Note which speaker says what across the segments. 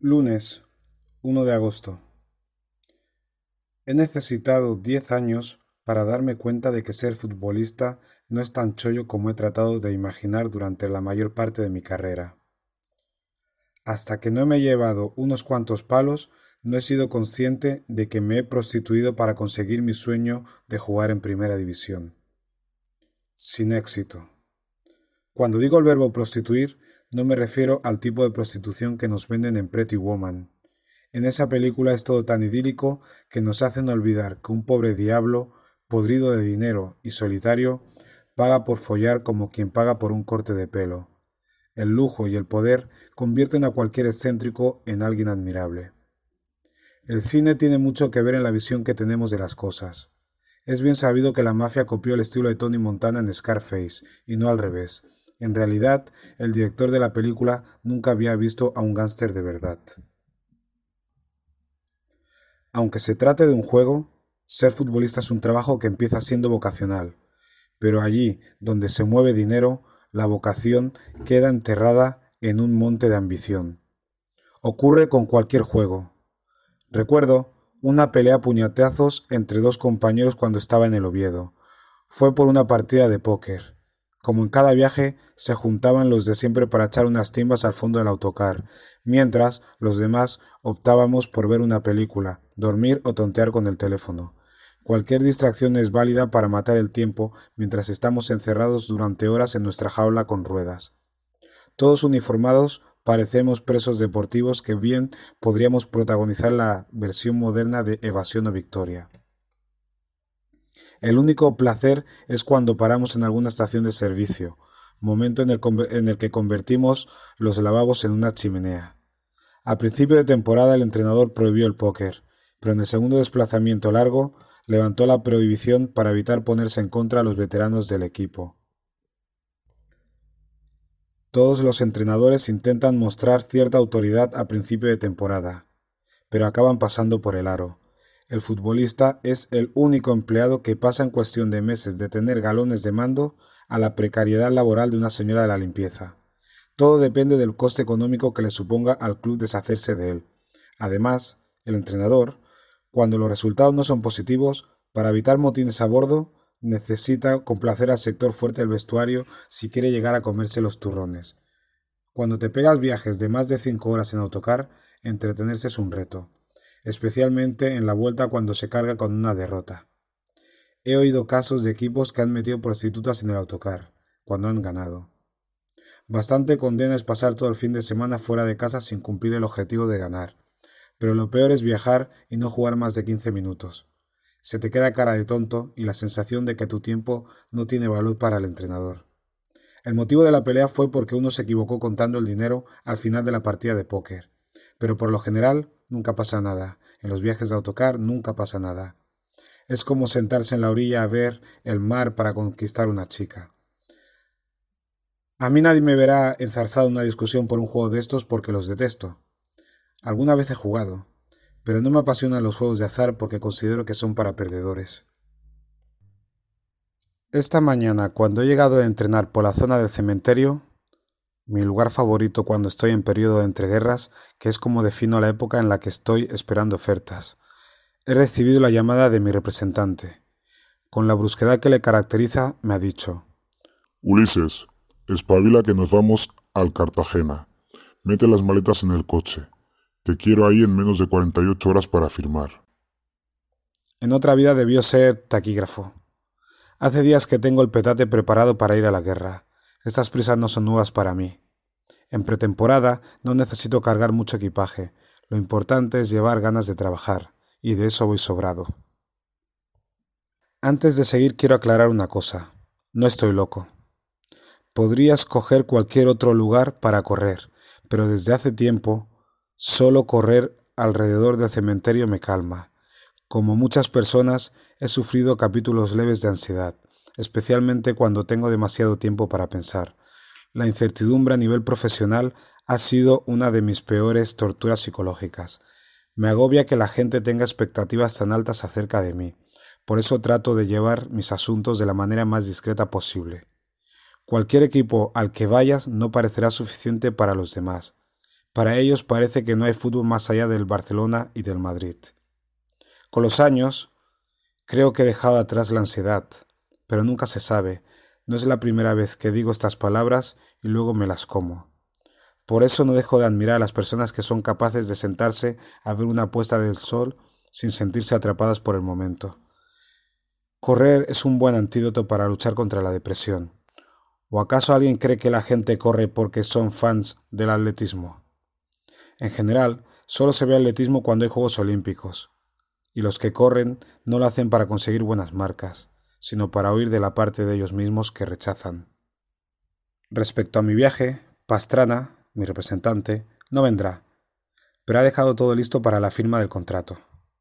Speaker 1: Lunes, 1 de agosto. He necesitado 10 años para darme cuenta de que ser futbolista no es tan chollo como he tratado de imaginar durante la mayor parte de mi carrera. Hasta que no me he llevado unos cuantos palos, no he sido consciente de que me he prostituido para conseguir mi sueño de jugar en primera división. Sin éxito. Cuando digo el verbo prostituir, no me refiero al tipo de prostitución que nos venden en Pretty Woman. En esa película es todo tan idílico que nos hacen olvidar que un pobre diablo, podrido de dinero y solitario, paga por follar como quien paga por un corte de pelo. El lujo y el poder convierten a cualquier excéntrico en alguien admirable. El cine tiene mucho que ver en la visión que tenemos de las cosas. Es bien sabido que la mafia copió el estilo de Tony Montana en Scarface, y no al revés. En realidad, el director de la película nunca había visto a un gángster de verdad. Aunque se trate de un juego, ser futbolista es un trabajo que empieza siendo vocacional, pero allí donde se mueve dinero, la vocación queda enterrada en un monte de ambición. Ocurre con cualquier juego. Recuerdo una pelea a puñetazos entre dos compañeros cuando estaba en el Oviedo. Fue por una partida de póker. Como en cada viaje, se juntaban los de siempre para echar unas timbas al fondo del autocar, mientras los demás optábamos por ver una película, dormir o tontear con el teléfono. Cualquier distracción es válida para matar el tiempo mientras estamos encerrados durante horas en nuestra jaula con ruedas. Todos uniformados, parecemos presos deportivos que bien podríamos protagonizar la versión moderna de Evasión o Victoria. El único placer es cuando paramos en alguna estación de servicio, momento en el que convertimos los lavabos en una chimenea. A principio de temporada el entrenador prohibió el póker, pero en el segundo desplazamiento largo levantó la prohibición para evitar ponerse en contra a los veteranos del equipo. Todos los entrenadores intentan mostrar cierta autoridad a principio de temporada, pero acaban pasando por el aro. El futbolista es el único empleado que pasa en cuestión de meses de tener galones de mando a la precariedad laboral de una señora de la limpieza. Todo depende del coste económico que le suponga al club deshacerse de él. Además, el entrenador, cuando los resultados no son positivos, para evitar motines a bordo, necesita complacer al sector fuerte del vestuario si quiere llegar a comerse los turrones. Cuando te pegas viajes de más de 5 horas en autocar, entretenerse es un reto, especialmente en la vuelta cuando se carga con una derrota. He oído casos de equipos que han metido prostitutas en el autocar, cuando han ganado. Bastante condena es pasar todo el fin de semana fuera de casa sin cumplir el objetivo de ganar, pero lo peor es viajar y no jugar más de 15 minutos. Se te queda cara de tonto y la sensación de que tu tiempo no tiene valor para el entrenador. El motivo de la pelea fue porque uno se equivocó contando el dinero al final de la partida de póker, pero por lo general nunca pasa nada. En los viajes de autocar nunca pasa nada. Es como sentarse en la orilla a ver el mar para conquistar una chica. A mí nadie me verá enzarzado en una discusión por un juego de estos porque los detesto. Alguna vez he jugado, pero no me apasionan los juegos de azar porque considero que son para perdedores. Esta mañana, cuando he llegado a entrenar por la zona del cementerio, mi lugar favorito cuando estoy en periodo de entreguerras, que es como defino la época en la que estoy esperando ofertas, he recibido la llamada de mi representante. Con la brusquedad que le caracteriza, me ha dicho:
Speaker 2: Ulises, espabila que nos vamos al Cartagena. Mete las maletas en el coche. Te quiero ahí en menos de 48 horas para firmar.
Speaker 1: En otra vida debió ser taquígrafo. Hace días que tengo el petate preparado para ir a la guerra. Estas prisas no son nuevas para mí. En pretemporada no necesito cargar mucho equipaje. Lo importante es llevar ganas de trabajar, y de eso voy sobrado. Antes de seguir quiero aclarar una cosa. No estoy loco. Podría escoger cualquier otro lugar para correr, pero desde hace tiempo solo correr alrededor del cementerio me calma. Como muchas personas, he sufrido capítulos leves de ansiedad, especialmente cuando tengo demasiado tiempo para pensar. La incertidumbre a nivel profesional ha sido una de mis peores torturas psicológicas. Me agobia que la gente tenga expectativas tan altas acerca de mí. Por eso trato de llevar mis asuntos de la manera más discreta posible. Cualquier equipo al que vayas no parecerá suficiente para los demás, Para ellos parece que no hay fútbol más allá del Barcelona y del Madrid. Con los años, creo que he dejado atrás la ansiedad, pero nunca se sabe. No es la primera vez que digo estas palabras y luego me las como. Por eso no dejo de admirar a las personas que son capaces de sentarse a ver una puesta del sol sin sentirse atrapadas por el momento. Correr es un buen antídoto para luchar contra la depresión. ¿O acaso alguien cree que la gente corre porque son fans del atletismo? En general, solo se ve atletismo cuando hay Juegos Olímpicos, y los que corren no lo hacen para conseguir buenas marcas, sino para huir de la parte de ellos mismos que rechazan. Respecto a mi viaje, Pastrana, mi representante, no vendrá, pero ha dejado todo listo para la firma del contrato.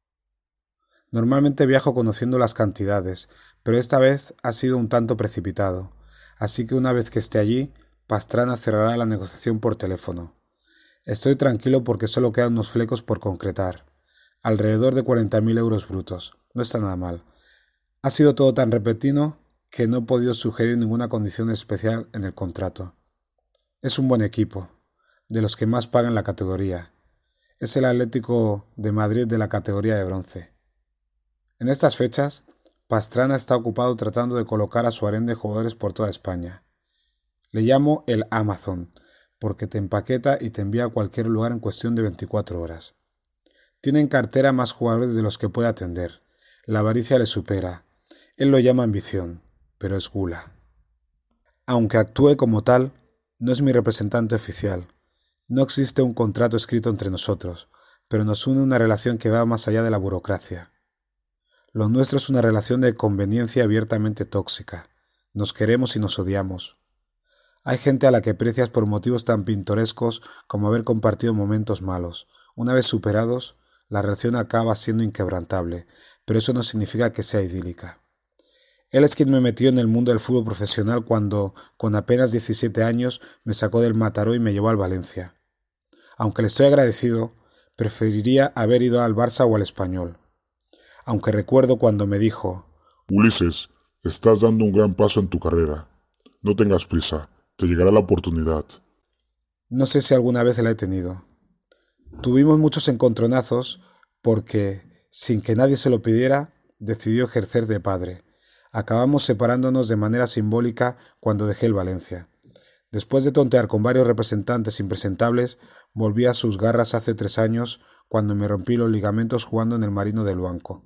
Speaker 1: Normalmente viajo conociendo las cantidades, pero esta vez ha sido un tanto precipitado, así que una vez que esté allí, Pastrana cerrará la negociación por teléfono. Estoy tranquilo porque solo quedan unos flecos por concretar, alrededor de 40.000 euros brutos, no está nada mal. Ha sido todo tan repentino que no he podido sugerir ninguna condición especial en el contrato. Es un buen equipo, de los que más pagan la categoría. Es el Atlético de Madrid de la categoría de bronce. En estas fechas, Pastrana está ocupado tratando de colocar a su harén de jugadores por toda España. Le llamo el Amazon, porque te empaqueta y te envía a cualquier lugar en cuestión de 24 horas. Tiene en cartera más jugadores de los que puede atender. La avaricia le supera. Él lo llama ambición, pero es gula. Aunque actúe como tal, no es mi representante oficial. No existe un contrato escrito entre nosotros, pero nos une una relación que va más allá de la burocracia. Lo nuestro es una relación de conveniencia abiertamente tóxica. Nos queremos y nos odiamos. Hay gente a la que aprecias por motivos tan pintorescos como haber compartido momentos malos. Una vez superados, la relación acaba siendo inquebrantable, pero eso no significa que sea idílica. Él es quien me metió en el mundo del fútbol profesional cuando, con apenas 17 años, me sacó del Mataró y me llevó al Valencia. Aunque le estoy agradecido, preferiría haber ido al Barça o al Español. Aunque recuerdo cuando me dijo:
Speaker 2: Ulises, estás dando un gran paso en tu carrera. No tengas prisa, te llegará la oportunidad.
Speaker 1: No sé si alguna vez la he tenido. Tuvimos muchos encontronazos porque, sin que nadie se lo pidiera, decidió ejercer de padre. Acabamos separándonos de manera simbólica cuando dejé el Valencia. Después de tontear con varios representantes impresentables, volví a sus garras hace 3 años cuando me rompí los ligamentos jugando en el Marino del Banco.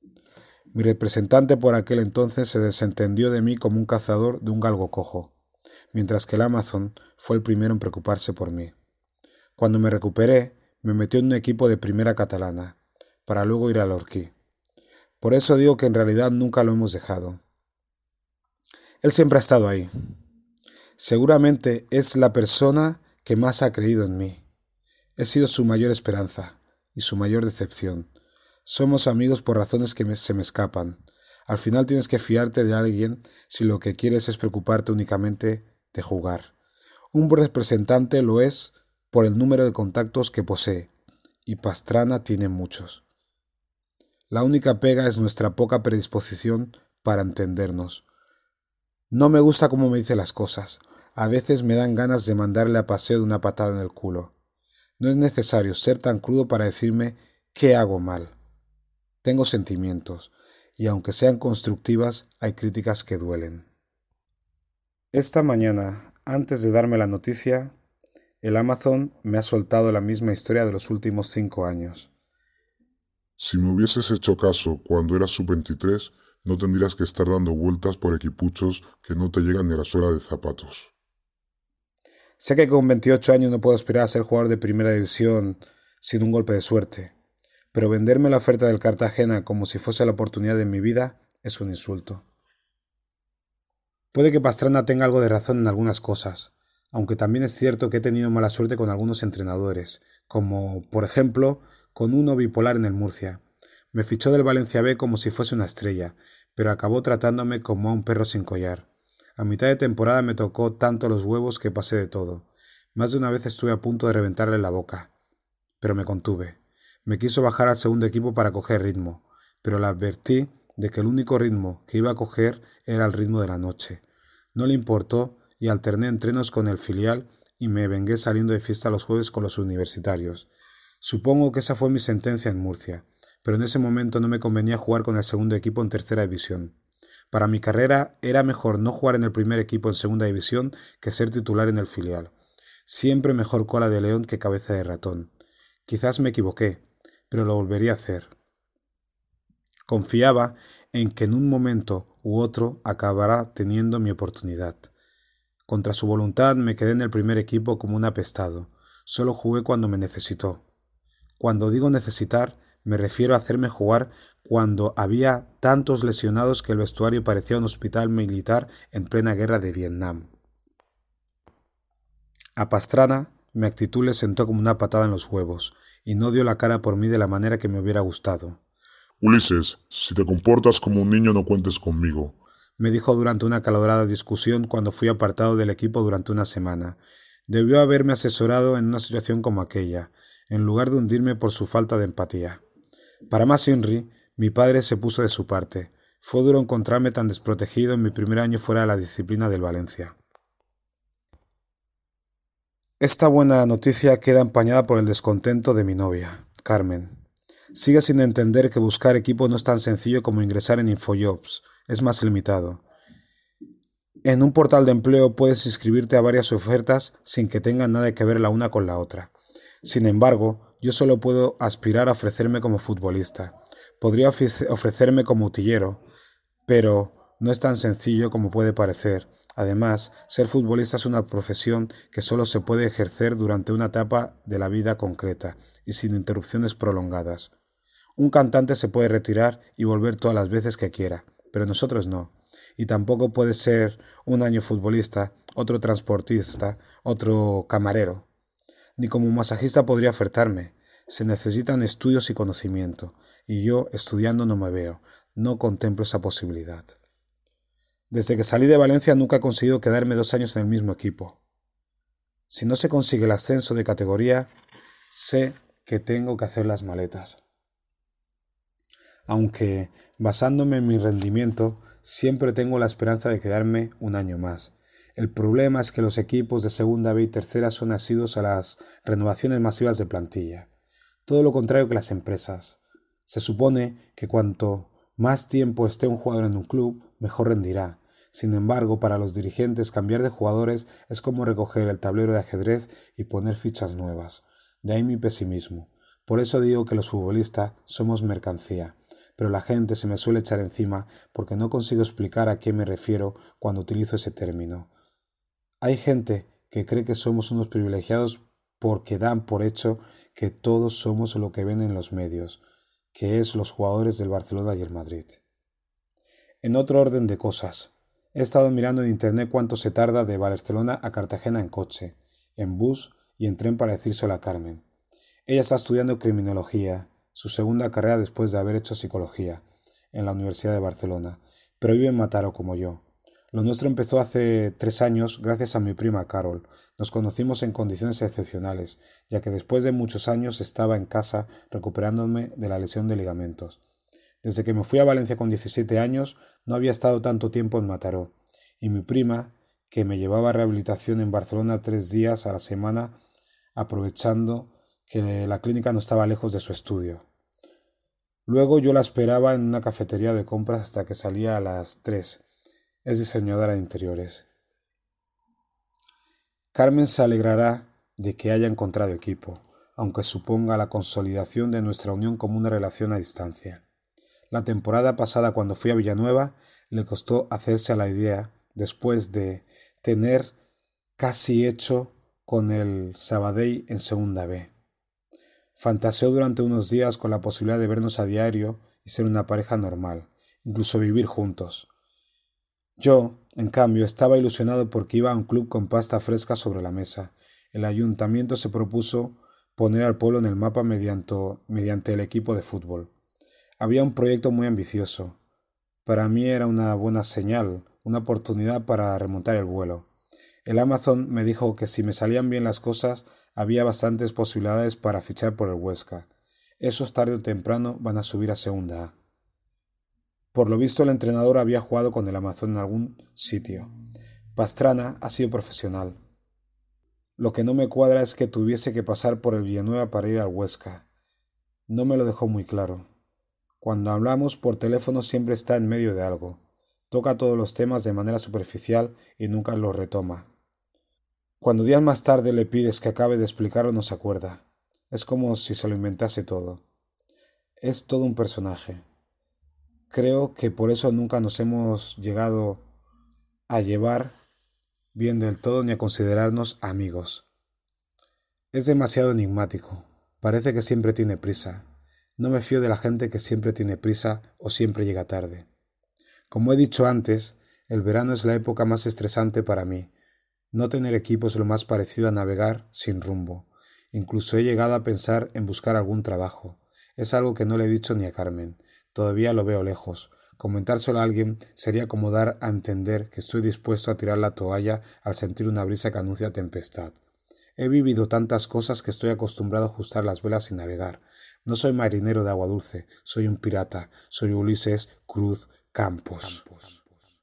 Speaker 1: Mi representante por aquel entonces se desentendió de mí como un cazador de un galgo cojo, mientras que el Amazon fue el primero en preocuparse por mí. Cuando me recuperé, me metió en un equipo de primera catalana, para luego ir al Orquí. Por eso digo que en realidad nunca lo hemos dejado. Él siempre ha estado ahí. Seguramente es la persona que más ha creído en mí. He sido su mayor esperanza y su mayor decepción. Somos amigos por razones que se me escapan. Al final tienes que fiarte de alguien si lo que quieres es preocuparte únicamente de jugar. Un representante lo es por el número de contactos que posee, y Pastrana tiene muchos. La única pega es nuestra poca predisposición para entendernos. No me gusta cómo me dice las cosas. A veces me dan ganas de mandarle a paseo de una patada en el culo. No es necesario ser tan crudo para decirme qué hago mal. Tengo sentimientos, y aunque sean constructivas, hay críticas que duelen. Esta mañana, antes de darme la noticia, el Amazon me ha soltado la misma historia de los últimos 5 años.
Speaker 2: Si me hubieses hecho caso cuando eras sub-23, no tendrías que estar dando vueltas por equipuchos que no te llegan ni a la suela de zapatos.
Speaker 1: Sé que con 28 años no puedo aspirar a ser jugador de primera división sin un golpe de suerte, pero venderme la oferta del Cartagena como si fuese la oportunidad de mi vida es un insulto. Puede que Pastrana tenga algo de razón en algunas cosas, aunque también es cierto que he tenido mala suerte con algunos entrenadores, como, por ejemplo, con uno bipolar en el Murcia. Me fichó del Valencia B como si fuese una estrella, pero acabó tratándome como a un perro sin collar. A mitad de temporada me tocó tanto los huevos que pasé de todo. Más de una vez estuve a punto de reventarle la boca, pero me contuve. Me quiso bajar al segundo equipo para coger ritmo, pero le advertí de que el único ritmo que iba a coger era el ritmo de la noche. No le importó y alterné entrenos con el filial y me vengué saliendo de fiesta los jueves con los universitarios. Supongo que esa fue mi sentencia en Murcia, pero en ese momento no me convenía jugar con el segundo equipo en tercera división. Para mi carrera era mejor no jugar en el primer equipo en segunda división que ser titular en el filial. Siempre mejor cola de león que cabeza de ratón. Quizás me equivoqué, pero lo volvería a hacer. Confiaba en que en un momento u otro acabará teniendo mi oportunidad. Contra su voluntad me quedé en el primer equipo como un apestado. Solo jugué cuando me necesitó. Cuando digo necesitar, me refiero a hacerme jugar cuando había tantos lesionados que el vestuario parecía un hospital militar en plena guerra de Vietnam. A Pastrana mi actitud le sentó como una patada en los huevos, y no dio la cara por mí de la manera que me hubiera gustado.
Speaker 2: Ulises, si te comportas como un niño no cuentes conmigo,
Speaker 1: me dijo durante una acalorada discusión cuando fui apartado del equipo durante una semana. Debió haberme asesorado en una situación como aquella, en lugar de hundirme por su falta de empatía. Para más Inri, mi padre se puso de su parte. Fue duro encontrarme tan desprotegido en mi primer año fuera de la disciplina del Valencia. Esta buena noticia queda empañada por el descontento de mi novia, Carmen. Sigue sin entender que buscar equipo no es tan sencillo como ingresar en InfoJobs, es más limitado. En un portal de empleo puedes inscribirte a varias ofertas sin que tengan nada que ver la una con la otra. Sin embargo, yo solo puedo aspirar a ofrecerme como futbolista. Podría ofrecerme como utillero, pero no es tan sencillo como puede parecer. Además, ser futbolista es una profesión que solo se puede ejercer durante una etapa de la vida concreta y sin interrupciones prolongadas. Un cantante se puede retirar y volver todas las veces que quiera, pero nosotros no. Y tampoco puede ser un año futbolista, otro transportista, otro camarero. Ni como masajista podría ofertarme. Se necesitan estudios y conocimiento, y yo estudiando no me veo, no contemplo esa posibilidad. Desde que salí de Valencia nunca he conseguido quedarme 2 años en el mismo equipo. Si no se consigue el ascenso de categoría, sé que tengo que hacer las maletas. Aunque, basándome en mi rendimiento, siempre tengo la esperanza de quedarme un año más. El problema es que los equipos de segunda B y tercera son asiduos a las renovaciones masivas de plantilla. Todo lo contrario que las empresas. Se supone que cuanto más tiempo esté un jugador en un club, mejor rendirá. Sin embargo, para los dirigentes cambiar de jugadores es como recoger el tablero de ajedrez y poner fichas nuevas. De ahí mi pesimismo. Por eso digo que los futbolistas somos mercancía. Pero la gente se me suele echar encima porque no consigo explicar a qué me refiero cuando utilizo ese término. Hay gente que cree que somos unos privilegiados porque dan por hecho que todos somos lo que ven en los medios, que es los jugadores del Barcelona y el Madrid. En otro orden de cosas, he estado mirando en internet cuánto se tarda de Barcelona a Cartagena en coche, en bus y en tren para decírselo a Carmen. Ella está estudiando criminología, su segunda carrera después de haber hecho psicología, en la Universidad de Barcelona, pero vive en Mataró como yo. Lo nuestro empezó hace 3 años gracias a mi prima Carol. Nos conocimos en condiciones excepcionales, ya que después de muchos años estaba en casa recuperándome de la lesión de ligamentos. Desde que me fui a Valencia con 17 años no había estado tanto tiempo en Mataró, y mi prima, que me llevaba a rehabilitación en Barcelona 3 días a la semana, aprovechando que la clínica no estaba lejos de su estudio. Luego yo la esperaba en una cafetería de compras hasta que salía a las 3. Es diseñadora de interiores. Carmen se alegrará de que haya encontrado equipo, aunque suponga la consolidación de nuestra unión como una relación a distancia. La temporada pasada, cuando fui a Villanueva, le costó hacerse a la idea, después de tener casi hecho con el Sabadell en segunda B. Fantaseó durante unos días con la posibilidad de vernos a diario y ser una pareja normal, incluso vivir juntos. Yo, en cambio, estaba ilusionado porque iba a un club con pasta fresca sobre la mesa. El ayuntamiento se propuso poner al pueblo en el mapa mediante el equipo de fútbol. Había un proyecto muy ambicioso. Para mí era una buena señal, una oportunidad para remontar el vuelo. El Amazon me dijo que si me salían bien las cosas, había bastantes posibilidades para fichar por el Huesca. Esos tarde o temprano van a subir a segunda A. Por lo visto el entrenador había jugado con el Amazon en algún sitio. Pastrana ha sido profesional. Lo que no me cuadra es que tuviese que pasar por el Villanueva para ir al Huesca. No me lo dejó muy claro. Cuando hablamos por teléfono siempre está en medio de algo. Toca todos los temas de manera superficial y nunca los retoma. Cuando días más tarde le pides que acabe de explicarlo no se acuerda. Es como si se lo inventase todo. Es todo un personaje. Creo que por eso nunca nos hemos llegado a llevar bien del todo ni a considerarnos amigos. Es demasiado enigmático. Parece que siempre tiene prisa. No me fío de la gente que siempre tiene prisa o siempre llega tarde. Como he dicho antes, el verano es la época más estresante para mí. No tener equipo es lo más parecido a navegar sin rumbo. Incluso he llegado a pensar en buscar algún trabajo. Es algo que no le he dicho ni a Carmen. Todavía lo veo lejos. Comentárselo a alguien sería como dar a entender que estoy dispuesto a tirar la toalla al sentir una brisa que anuncia tempestad. He vivido tantas cosas que estoy acostumbrado a ajustar las velas y navegar. No soy marinero de agua dulce, soy un pirata, soy Ulises Cruz Campos.